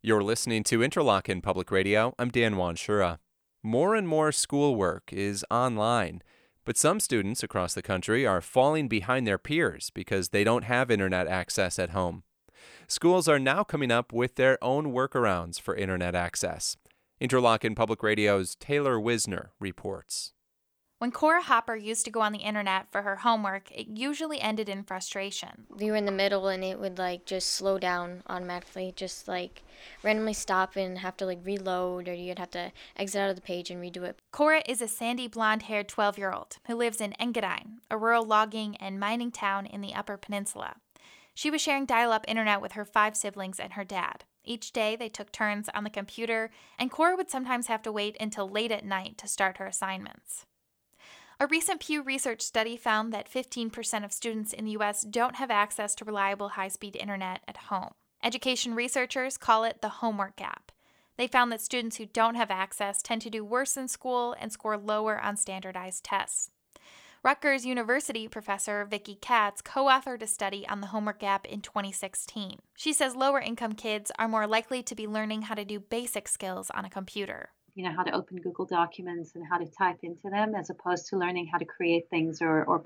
You're listening to Interlochen Public Radio. I'm Dan Wanshura. More and more schoolwork is online, but some students across the country are falling behind their peers because they don't have internet access at home. Schools are now coming up with their own workarounds for internet access. Interlochen Public Radio's Taylor Wisner reports. When Cora Hopper used to go on the internet for her homework, it usually ended in frustration. We were in the middle and it would just slow down automatically, just randomly stop and have to reload, or you'd have to exit out of the page and redo it. Cora is a sandy blonde-haired 12-year-old who lives in Engadine, a rural logging and mining town in the Upper Peninsula. She was sharing dial-up internet with her 5 siblings and her dad. Each day they took turns on the computer, and Cora would sometimes have to wait until late at night to start her assignments. A recent Pew Research study found that 15% of students in the U.S. don't have access to reliable high-speed internet at home. Education researchers call it the homework gap. They found that students who don't have access tend to do worse in school and score lower on standardized tests. Rutgers University professor Vicki Katz co-authored a study on the homework gap in 2016. She says lower-income kids are more likely to be learning how to do basic skills on a computer. How to open Google Documents and how to type into them, as opposed to learning how to create things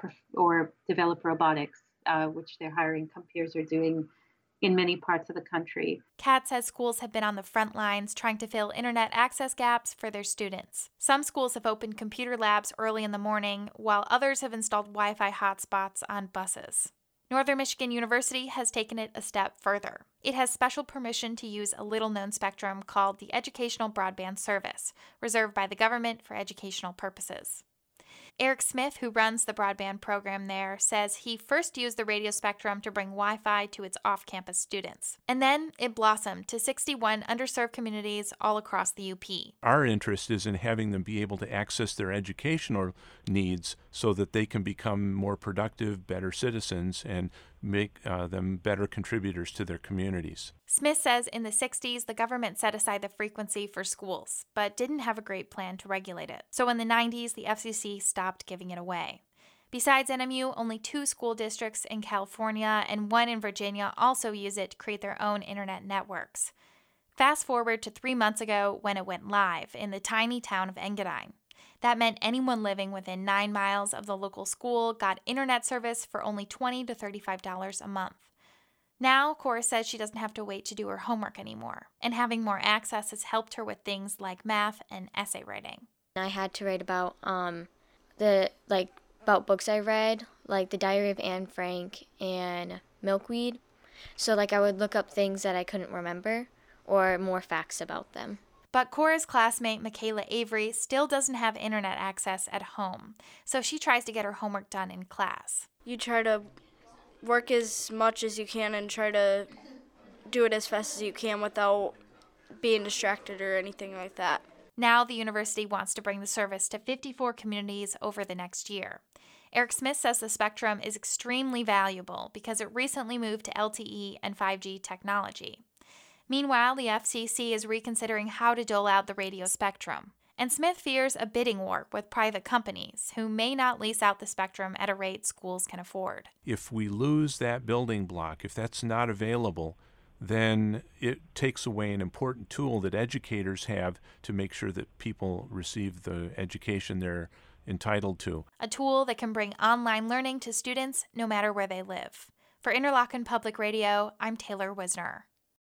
or develop robotics, which their hiring peers are doing in many parts of the country. Kat says schools have been on the front lines trying to fill internet access gaps for their students. Some schools have opened computer labs early in the morning, while others have installed Wi-Fi hotspots on buses. Northern Michigan University has taken it a step further. It has special permission to use a little-known spectrum called the Educational Broadband Service, reserved by the government for educational purposes. Eric Smith, who runs the broadband program there, says he first used the radio spectrum to bring Wi-Fi to its off-campus students. And then it blossomed to 61 underserved communities all across the UP. Our interest is in having them be able to access their educational needs so that they can become more productive, better citizens, and make them better contributors to their communities. Smith says in the 60s, the government set aside the frequency for schools, but didn't have a great plan to regulate it. So in the 90s, the FCC stopped giving it away. Besides NMU, only 2 school districts in California and 1 in Virginia also use it to create their own internet networks. Fast forward to 3 months ago when it went live in the tiny town of Engadine. That meant anyone living within 9 miles of the local school got internet service for only $20 to $35 a month. Now, Cora says she doesn't have to wait to do her homework anymore, and having more access has helped her with things like math and essay writing. I had to write about about books I read, like The Diary of Anne Frank and Milkweed. So I would look up things that I couldn't remember or more facts about them. But Cora's classmate, Michaela Avery, still doesn't have internet access at home, so she tries to get her homework done in class. You try to work as much as you can and try to do it as fast as you can without being distracted or anything like that. Now the university wants to bring the service to 54 communities over the next year. Eric Smith says the spectrum is extremely valuable because it recently moved to LTE and 5G technology. Meanwhile, the FCC is reconsidering how to dole out the radio spectrum. And Smith fears a bidding war with private companies who may not lease out the spectrum at a rate schools can afford. If we lose that building block, if that's not available, then it takes away an important tool that educators have to make sure that people receive the education they're entitled to. A tool that can bring online learning to students no matter where they live. For Interlochen Public Radio, I'm Taylor Wisner.